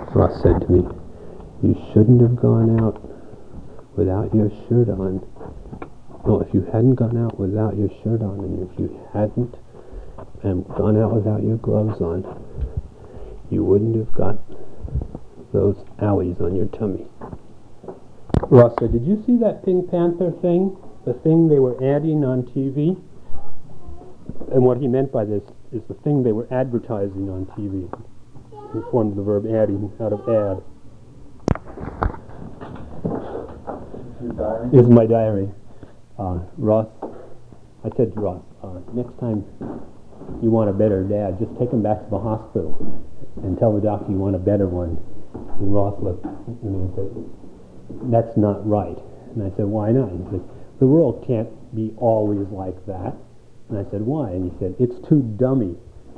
Ross said to me, "You shouldn't have gone out without your shirt on." No, if you hadn't gone out without your shirt on, and if you hadn't gone out without your gloves on, you wouldn't have got those owies on your tummy. Ross said, "Did you see that Pink Panther thing? The thing they were adding on TV?" And what he meant by this is the thing they were advertising on TV. He formed the verb adding out of ad. Your diary? This is my diary. Ross, I said to Ross, next time you want a better dad, just take him back to the hospital and tell the doctor you want a better one. And Ross looked at me and said, "That's not right." And I said, "Why not?" He said, "The world can't be always like that." And I said, "Why?" And he said, "It's too dummy."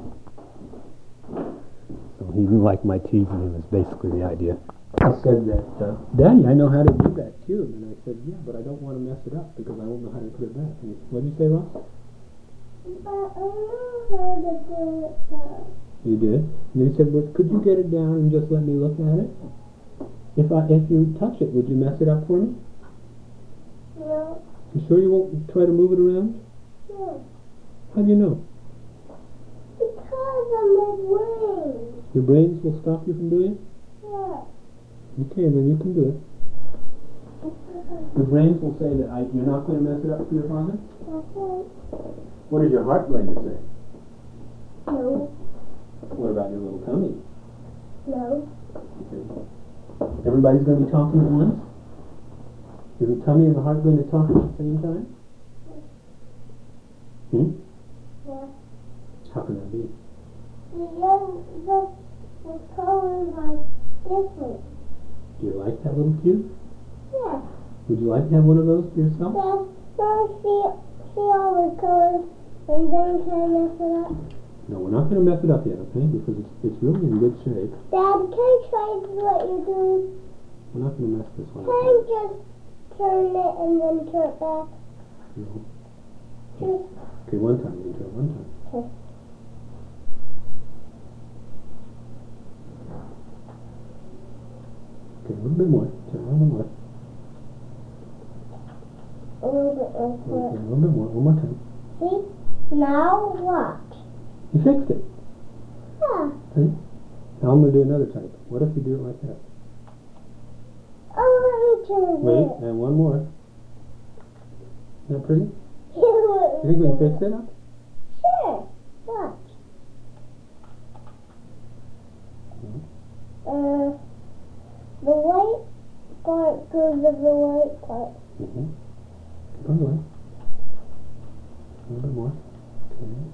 So he didn't like my teasing him, is basically the idea. I said that, "Daddy, I know how to do that cube." And I said, "Yeah, but I don't want to mess it up because I won't know how to put it back." And what did you say, Ross? But I know how to put it back. You did? And then he said, "Well, could you get it down and just let me look at it? If you touch it, would you mess it up for me?" No. You sure you won't try to move it around? No. How do you know? Because of my brain. Your brains will stop you from doing it? Yeah. Okay, then you can do it. Your brains will say that you're not going to mess it up for your father? Okay. What is your heart going to say? No. What about your little tummy? No. Okay. Everybody's going to be talking at once? Is the tummy and the heart going to talk at the same time? Yeah. How can that be? The colors are different. Do you like that little cube? Yeah. Would you like to have one of those for yourself? Dad, see all the colors and then can I mess it up? No, we're not going to mess it up yet, okay? Because it's really in good shape. Dad, can I try what you're doing? We're not going to mess this one Can up. I just turn it and then turn it back? No. Just Okay, one time. You can try it one time. okay. Okay, a little bit more. Try a little more. A little bit more. Okay, a little bit more. One more time. See? Now watch. You fixed it. Yeah. See? Now I'm going to do another type. What if you do it like that? Oh, let me turn Wait, it. and one more. Isn't that pretty? You You think we can fix it up? Sure. Watch. The white part goes to the white part. Mm-hmm. Keep on going. A little bit more. Okay.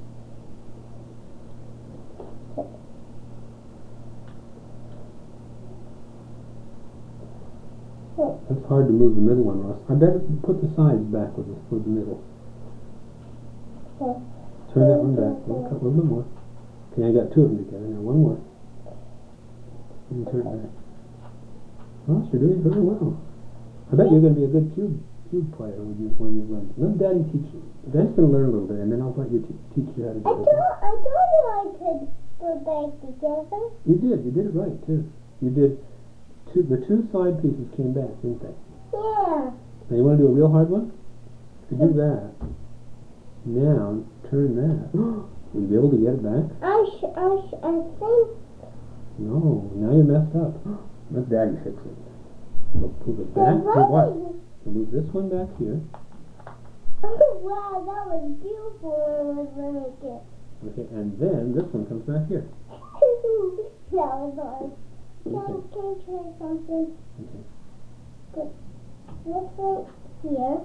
It's hard to move the middle one, Ross. I better put the sides back with the middle. Okay. Turn that one back. A little bit more. Okay, I got two of them together. Now one more. And turn it back. Ross, you're doing very well. I bet you're going to be a good cube player when you learn. Let Daddy teach you. Daddy's going to learn a little bit, and then I'll let you teach you how to do it. I told you I could put back together. You did. You did it right too. You did. The two side pieces came back, didn't they? Yeah. Now you want to do a real hard one? To do that, now turn that. Will you be able to get it back? I think. No. Now you're messed up. Let Daddy fix it. So move it back. Do what? So move this one back here. Oh, wow, that was beautiful. I was like it. Okay, and then this one comes back here. That was hard. Can I try something? Okay. Put this right here.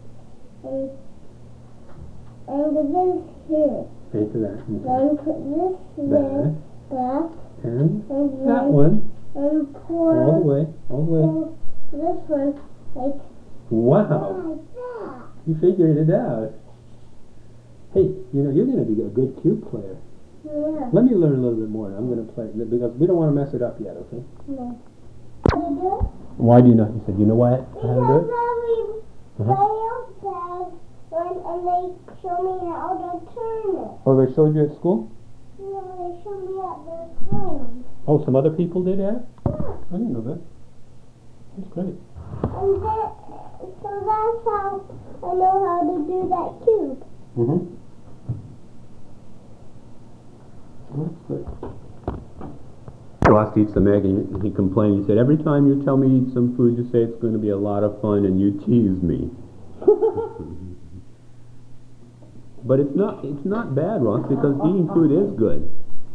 And this here. Paint to that. Okay. Then put this there. Back. And And that then one. and pour All the way. All the way. this one like Wow. that. You figured it out. Hey, you know, you're going to be a good cube player. Yeah. Let me learn a little bit more. I'm going to play, because we don't want to mess it up yet, okay? No. You do it? Why do you not? You said, you know why? How to do Because it? we play outside and they show me how to turn it. Oh, they showed you at school? No, they showed me at their home. Oh, some other people did that? I didn't know that. That's great. And then, so that's how I know how to do that cube. Mm-hmm. That's good. Ross eats some egg and he complained. He said, every time you tell me to eat some food, you say it's going to be a lot of fun and you tease me. But it's not bad, Ross, because eating food is good.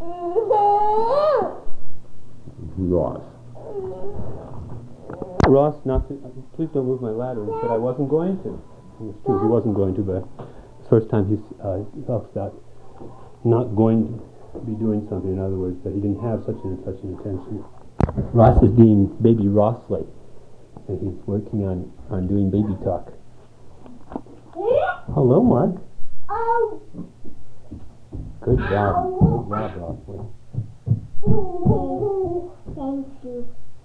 Ross, please don't move my ladder. He said I wasn't going to. It's true, he wasn't going to, but the first time he talks about not going to be doing something, in other words, that he didn't have such an intention. Ross is being baby Rossley, and he's working on doing baby talk. Hello, Mark. Oh. Good job. Good job, Rossley. Thank you.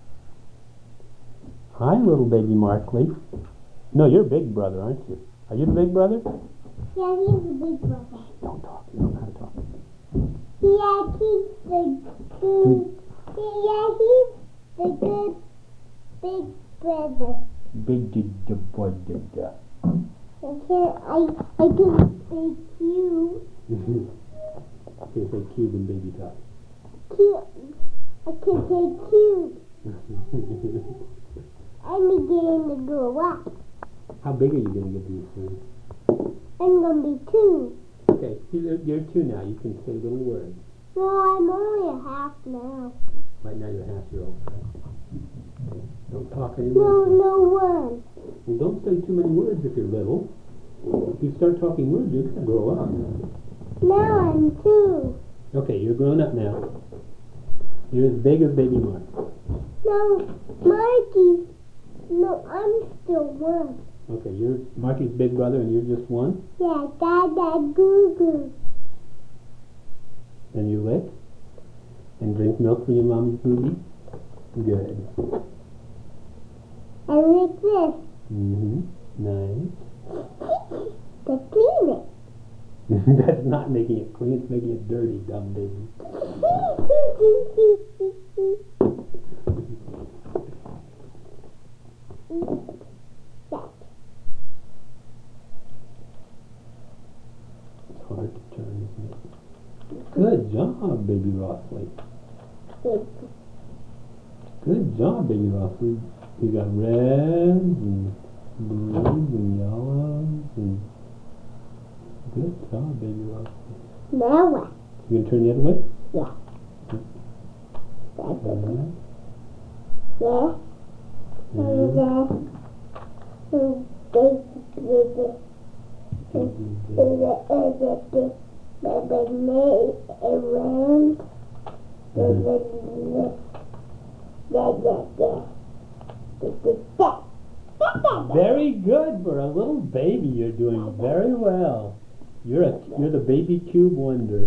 Hi, little baby Markley. No, you're big brother, aren't you? Are you the big brother? Yeah, he's the big brother. Don't talk. You don't know how to talk. Yeah, he's the good. Yeah, he's the good big brother. Big boy. I can say cube. Okay, say cube and baby talk. Cube. I can say cube. I'm beginning to grow up. How big are you going to get these soon? I'm going to be 2. Okay, you're 2 now. You can say little words. No, I'm only a half now. Right now you're a half-year-old, right? Okay. Don't talk anymore. No words. Well, don't say too many words if you're little. If you start talking words, you're going to grow up. Now I'm 2. Okay, you're grown up now. You're as big as baby Mark. No, Marky. No, I'm still 1. Okay, you're Marky's big brother and you're just 1? Yeah, Dada Goo Goo. And you lick? And drink milk from your mommy's booty? Good. And like this. Mm-hmm. Nice. To clean it. That's not making it clean, it's making it dirty, dumb baby. It's hard to turn, isn't it? Good job, baby Rossley. Good job, baby Rossley. You got reds and blues and yellows and good job, baby Rossley. Now what? You gonna turn the other way? Yeah. Very good for a little baby. You're doing very well. You're the baby cube wonder.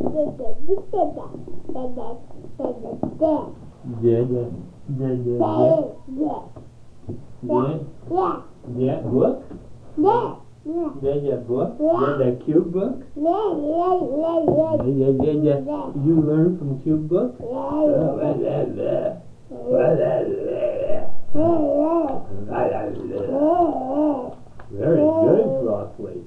Yeah. Book? Yeah. Book? Yeah, the cube book? Yeah. You learn from cube book? Very good, Rossley.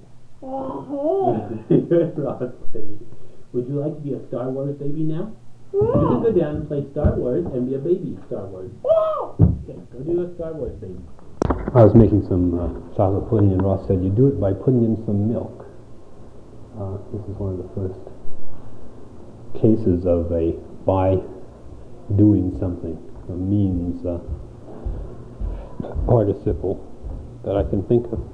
Good, Rossley. Would you like to be a Star Wars baby now? You can go down and play Star Wars and be a baby Star Wars. Okay, go do a Star Wars baby. I was making some chocolate pudding and Ross said you do it by putting in some milk. This is one of the first cases of a by doing something, a means participle that I can think of.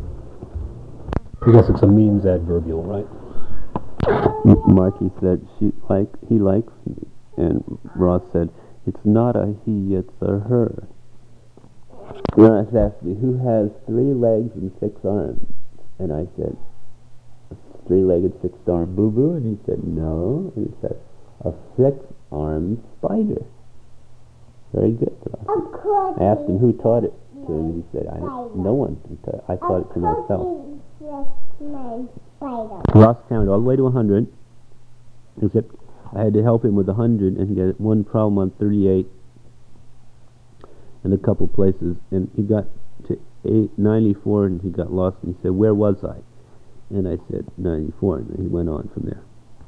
I guess it's a means adverbial, right? Marky said he likes me, and Ross said it's not a he, it's a her. Ross asked me who has 3 legs and 6 arms, and I said a 3-legged 6-armed boo boo, and he said no, and he said a 6-armed spider. Very good, Ross. I asked him who taught it to him, and he said no one. I taught it to myself. Ross counted all the way to 100, except I had to help him with 100 and get one problem on 38, and a couple places, and he got to 94 and he got lost, and he said, "Where was I?" And I said 94, and then he went on from there.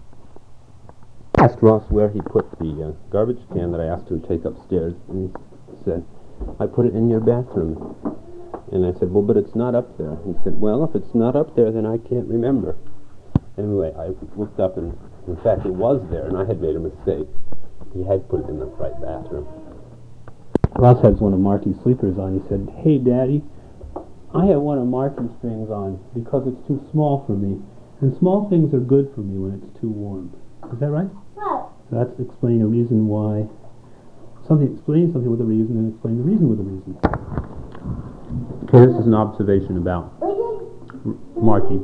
I asked Ross where he put the garbage can that I asked him to take upstairs, and he said, "I put it in your bathroom." And I said, "Well, but it's not up there." He said, "Well, if it's not up there, then I can't remember." Anyway, I looked up, and in fact it was there, and I had made a mistake. He had put it in the right bathroom. Ross has one of Marky's sleepers on. He said, "Hey, Daddy, I have one of Marky's things on because it's too small for me, and small things are good for me when it's too warm." Is that right? Right. So that's explaining a reason why. Explain something with a reason, and explain the reason with a reason. Okay, this is an observation about Marky.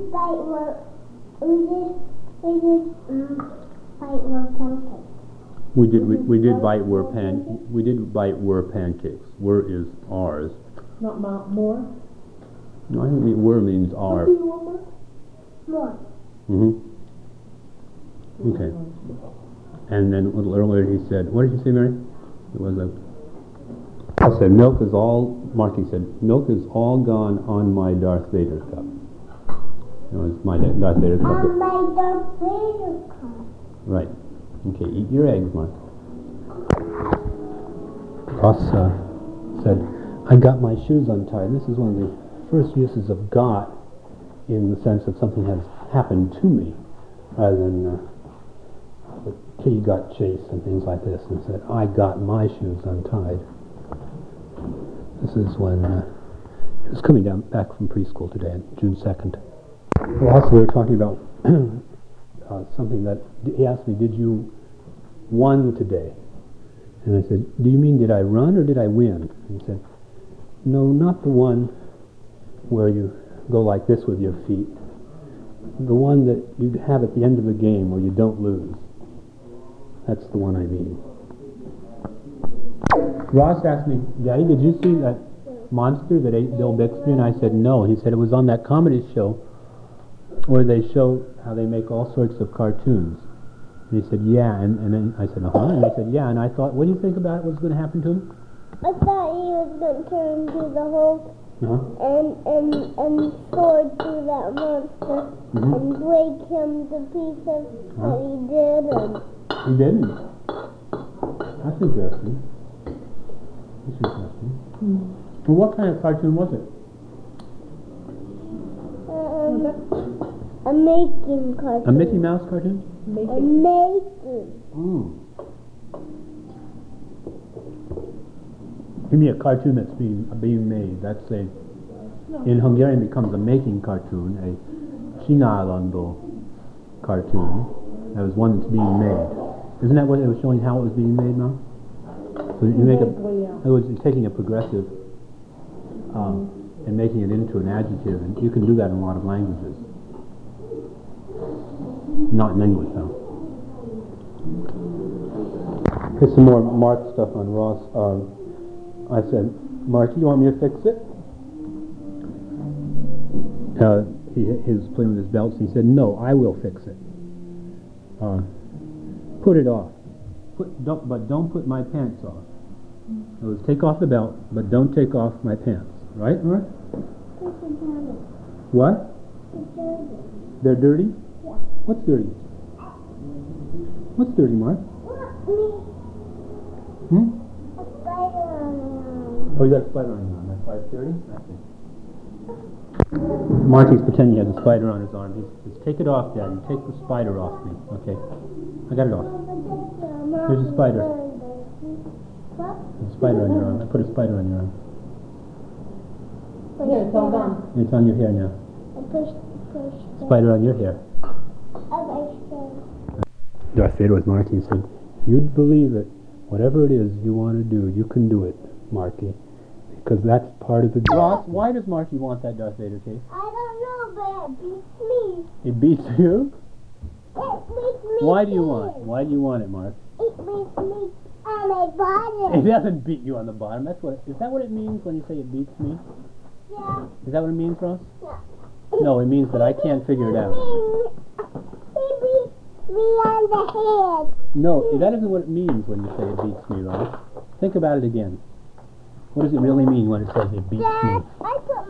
We did bite were pancakes. Were is ours. Not more? No, I think were means are. More. Okay. And then a little earlier he said, what did you say, Mary? It was I said, Marky said, "Milk is all gone on my Darth Vader cup." It was my Darth Vader cup. On my Darth Vader cup. Right. Okay, eat your eggs, Mark. Ross said, "I got my shoes untied." This is one of the first uses of got in the sense that something has happened to me, rather than the kitty got chased and things like this, and said, "I got my shoes untied." This is when he was coming back from preschool today, on June 2nd. Well, also we were talking about something that he asked me, "Did you won today?" And I said, "Do you mean did I run or did I win?" And he said, "No, not the one where you go like this with your feet. The one that you have at the end of the game where you don't lose. That's the one I mean." Ross asked me, "Daddy, did you see that monster that ate Bill Bixby?" And I said, "No." He said, "It was on that comedy show where they show how they make all sorts of cartoons." And he said, "Yeah." And then I said, "Uh-huh." And he said, "Yeah." And I thought, what do you think about it was going to happen to him? I thought he was going to turn into the Hulk and sword through that monster and break him to pieces, but he didn't. He didn't? That's interesting. Well, what kind of cartoon was it? A making cartoon. A Mickey Mouse cartoon? A making. Give me a cartoon that's being made. That's in Hungarian becomes a making cartoon, a csinállandó cartoon. That was one that's being made. Isn't that what it was showing how it was being made now? So you make in other words, you're taking a progressive and making it into an adjective, and you can do that in a lot of languages. Not in English, though. Here's some more Mark stuff on Ross. I said, "Mark, you want me to fix it?" He was playing with his belts. He said, "No, I will fix it. Put it off. But don't put my pants off. In other words, take off the belt, but don't take off my pants." Right, Mark? What? They're dirty? Yeah. What's dirty? What's dirty, Mark? Hmm? A spider on the arm. Oh, you got a spider on your arm. That's why it's dirty? I see. Marky's pretending he has a spider on his arm. He says, "Take it off, Daddy. Take the spider off me." Okay. I got it off. There's a spider. What? There's a spider on your arm. I put a spider on your arm. Here, it's all done. It's on your hair now. I pushed. Spider on your hair. Darth Vader was Marky. He said, "If you'd believe it, whatever it is you want to do, you can do it, Marky. Because that's part of the job." Ross, why does Marky want that Darth Vader case? I don't know, but it beats me. It beats you? It beats me. Why do you want it, Mark? It beats me on my body. It doesn't beat you on the bottom. Is that what it means when you say it beats me? Yeah. Is that what it means, Ross? Yeah. No, it means that I can't figure it out. He beats me on the head. No, that isn't what it means when you say it beats me, Ross. Think about it again. What does it really mean when it says it beats Dad, me? I put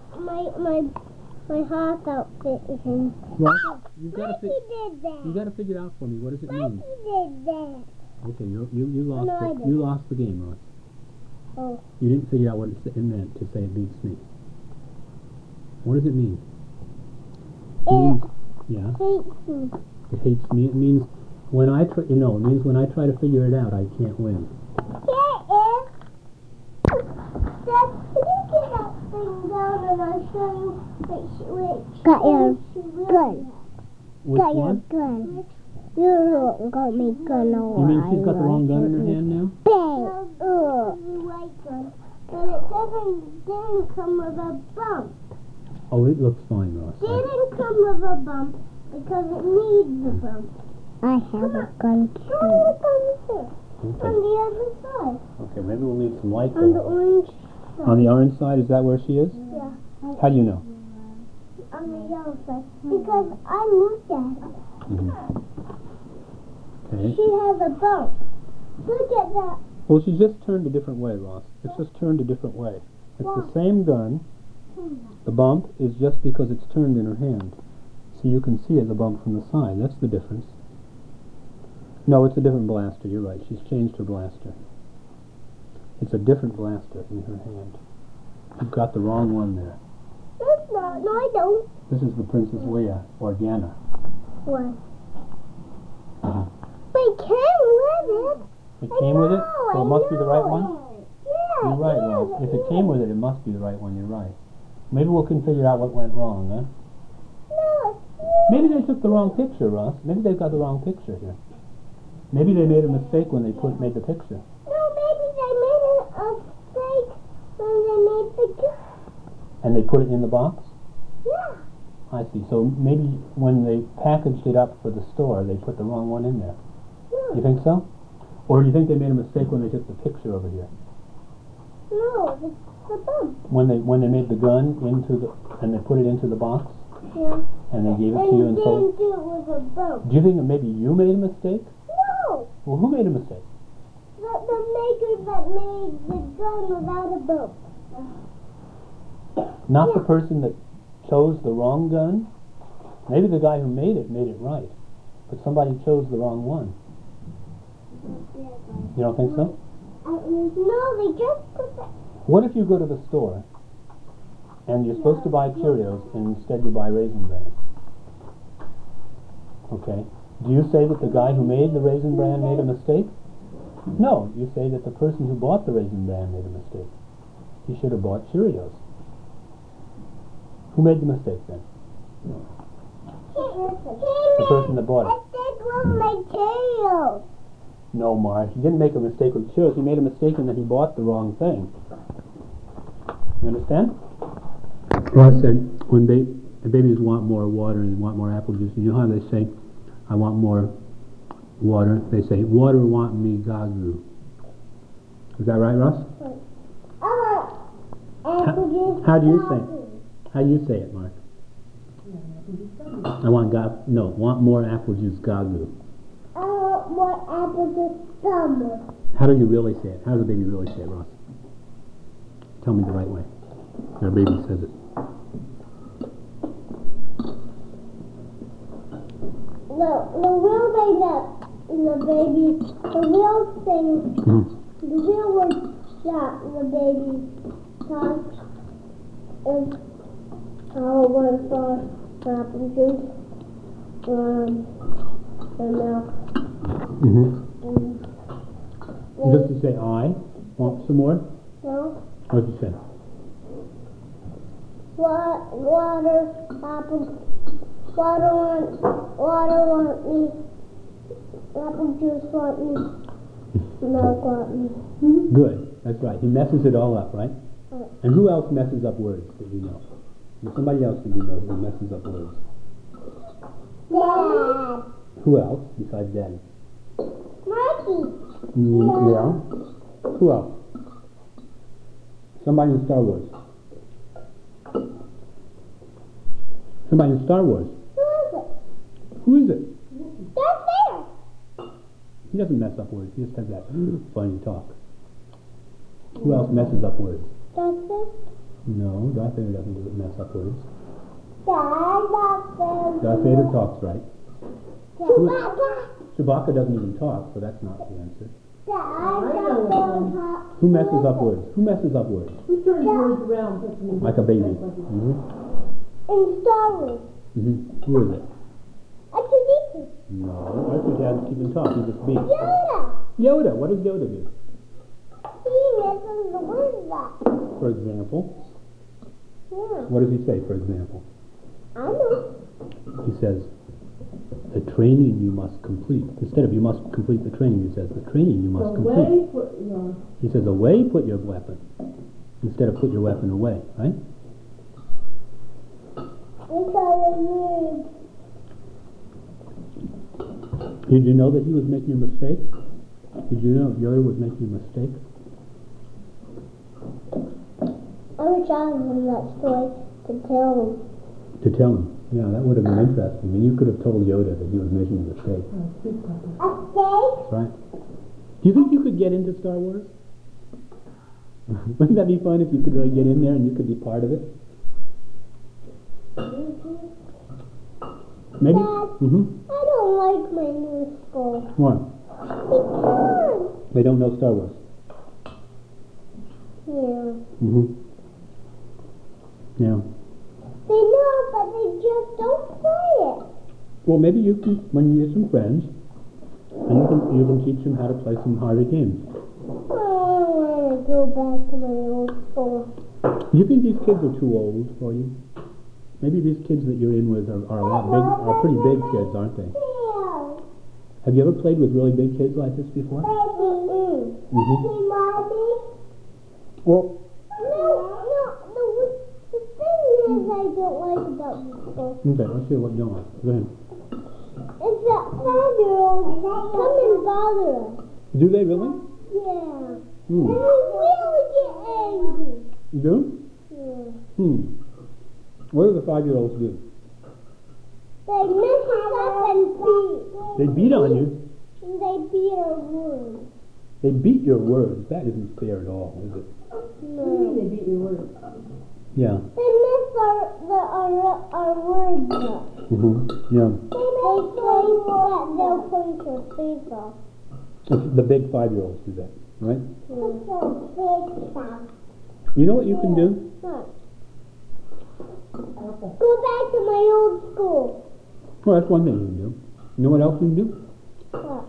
my heart outfit in. Well, you gotta Mikey did that. you gotta figure it out for me. What does it mean? Mikey did that. Okay, you lost No, I it. didn't. You lost the game, Ross. Oh. You didn't figure out what it meant to say it beats me. What does it mean? It means, yeah. Hates me. It hates me. It means when I try. It means when I try to figure it out, I can't win. Here is. Dad, can you get that thing down and I'll show you which got your gun. Which Got your one? gun. You got me gun over. You mean she's got the wrong gun in her hand now? Bang! White gun. But it didn't come with a bump. Oh, it looks fine, Ross. Didn't come with a bump because it needs a bump. I have a gun too. I have a gun too. Okay. On the other side. Okay, maybe we'll need some light. On the orange side. On the orange side, is that where she is? Yeah. How do you know? On the yellow side. Because I looked at it. Okay. She has a bump. Look at that. Well, she just turned a different way, Ross. It's just turned a different way. It's the same gun. The bump is just because it's turned in her hand. So you can see it, the bump from the side. That's the difference. No, it's a different blaster. You're right. She's changed her blaster. It's a different blaster in her hand. You've got the wrong one there. That's not. No, I don't. This is the Princess Leia Organa. What? It came with it. It came with it? No, So it must be the right one? Yeah. You're right, yeah, Ross. If it came with it, it must be the right one. You're right. Maybe we can figure out what went wrong, huh? No. Maybe they took the wrong picture, Ross. Maybe they've got the wrong picture here. Maybe they made a mistake when they made the picture. No, maybe they made a mistake when they made the gun. And they put it in the box? Yeah. I see. So maybe when they packaged it up for the store, they put the wrong one in there. No. You think so? Or do you think they made a mistake when they took the picture over here? No, it's the bump. When they made the gun and they put it into the box Yeah. and they gave it to you and didn't told. do it with a bump. Do you think that maybe you made a mistake? No. Well, who made a mistake? The maker that made the gun without a bump. Not the Yeah. person that chose the wrong gun? Maybe the guy who made it right. But somebody chose the wrong one. You don't think so? No, they just put that. What if you go to the store and you're supposed to buy Cheerios and instead you buy Raisin Bran? Okay. Do you say that the guy who made the Raisin Bran made a mistake? No, you say that the person who bought the Raisin Bran made a mistake. He should have bought Cheerios. Who made the mistake then? The person that bought it. Mistake with my Cheerios. No, Mark, he didn't make a mistake with Cheerios. He made a mistake in that he bought the wrong thing. You understand? Ross said when the babies want more water and want more apple juice, you know how they say, I want more water? They say, water want me gagu. Is that right, Ross? Apple juice. How do you say it? How do you say it, Mark? I want want more apple juice gagu. I want more apple juice summer. How do you really say it? How does a baby really say it, Ross? Tell me the right way. Your baby says it. The real thing the real thing, the real word that the baby talks is one for apple juice, and milk. Just to say, I want some more? No? What did you say? Water, apple, water want me, apple juice want me, milk want me. Good. That's right. He messes it all up, right? And who else messes up words that you know? There's somebody else that you know who messes up words. Dad. Who else besides Daddy? Mikey. Yeah. Who else? Somebody in Star Wars. Somebody in Star Wars. Who is it? Who is it? That's there. He doesn't mess up words. He just has that funny talk. Who else messes up words? Darth Vader? No, Darth Vader doesn't mess up words. Darth Vader. Darth Vader talks right. Chewbacca. Chewbacca doesn't even talk, so that's not the answer. Darth Vader. Who messes up words? Who messes up words? Who turns words around? Puts them in Like a baby. In Star Wars. Who is it? R2-D2. No, Arthur doesn't even talk. He just speaks. Yoda. Yoda. What does Yoda do? He messes the words up. For example, Yeah. what does he say? For example, I know. he says, "The training you must complete." Instead of "you must complete the training," he says, "The training you must complete." Away, put, no. He says, "Away, put your weapon," instead of "put your weapon away." Right? It's all a word. Did you know that he was making a mistake? Did you know Yoda was making a mistake? I wish I was in that story to tell him. To tell him. Yeah, that would have been interesting. I mean, you could have told Yoda that he was making a mistake. A steak? That's right. Do you think you could get into Star Wars? Wouldn't that be fun if you could really get in there and you could be part of it? Maybe? Dad, I don't like my new school. Why? Because. They don't know Star Wars. Yeah. Yeah. They know, but they just don't play it. Well, maybe you can, when you get some friends, and you can teach them how to play some harder games. I want to go back to my old school. Do you think these kids are too old for you? Maybe these kids that you're in with are pretty big kids, aren't they? Yeah. Have you ever played with really big kids like this before? Baby. Hey, Mommy. Well, The thing is I don't like about this school okay, let's see what you don't like. Go ahead. is that 5-year-olds come and bother us. Do they really? Yeah. Hmm. And we really get angry. You do? Yeah. What do the 5-year-olds do? They mess us up and beat. They beat on you. And they beat our words. They beat your words. That isn't fair at all, is it? What do you mean they beat your words? Yeah. They mess our words up. Yeah. They say that they'll punch your face off. The big 5-year-olds do that, right? Punch your face off. You know what you can do? What? Go back to my old school. Well, that's one thing you can do. You know what else you can do? What?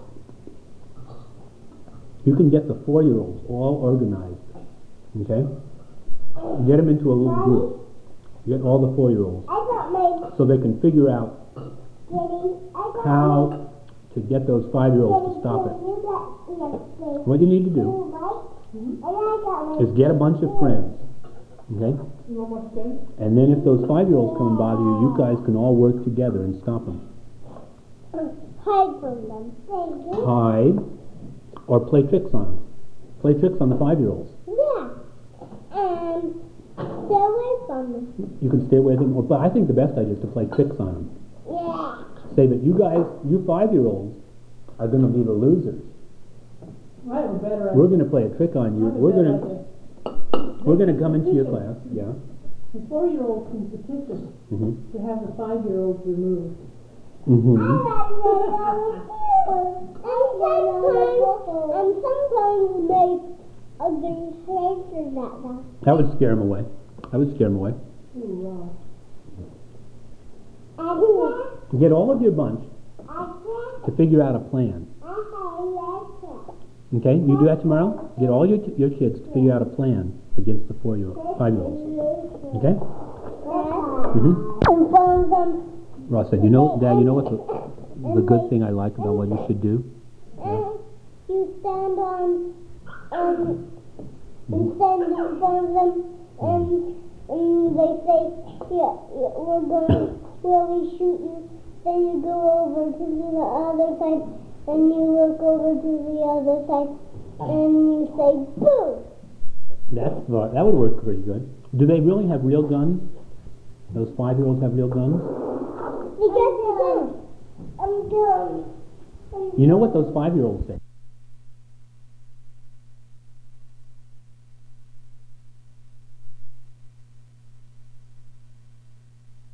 You can get the 4-year-olds all organized, okay? Get them into a little group. Get all the 4-year-olds I got my so they can figure out kitty. how to get those 5-year-olds to stop it. What you need to do is get a bunch of friends, okay? You want more steak? And then if those 5-year-olds come and bother you, you guys can all work together and stop them. Hide from them. Hide or play tricks on them. Play tricks on the 5-year-olds. Yeah. And stay away from them. You can stay away from them, but I think the best idea is to play tricks on them. Yeah. Say that you 5-year-olds are going to be the losers. Right, we're better at We're going to play a trick on you. We're going to come into your class. Yeah. The 4-year-old can petition to have the 5-year-olds removed. And sometimes make ugly faces at them. That would scare them away. Ooh, Get all of your bunch to figure out a plan. Okay, you do that tomorrow. Get all your kids to figure out a plan against the 5-year-olds. Okay. Inform them. Ross said, "You know, Dad. You know what the good thing I like about what you should do? And you stand on instead of inform them and they say, yeah, we're going to really shoot you. Then you go over to the other side and you look over to the other side and you say, boo! That would work pretty good. Do they really have real guns? Those 5-year-olds have real guns? Because you do. You know what those 5-year-olds say?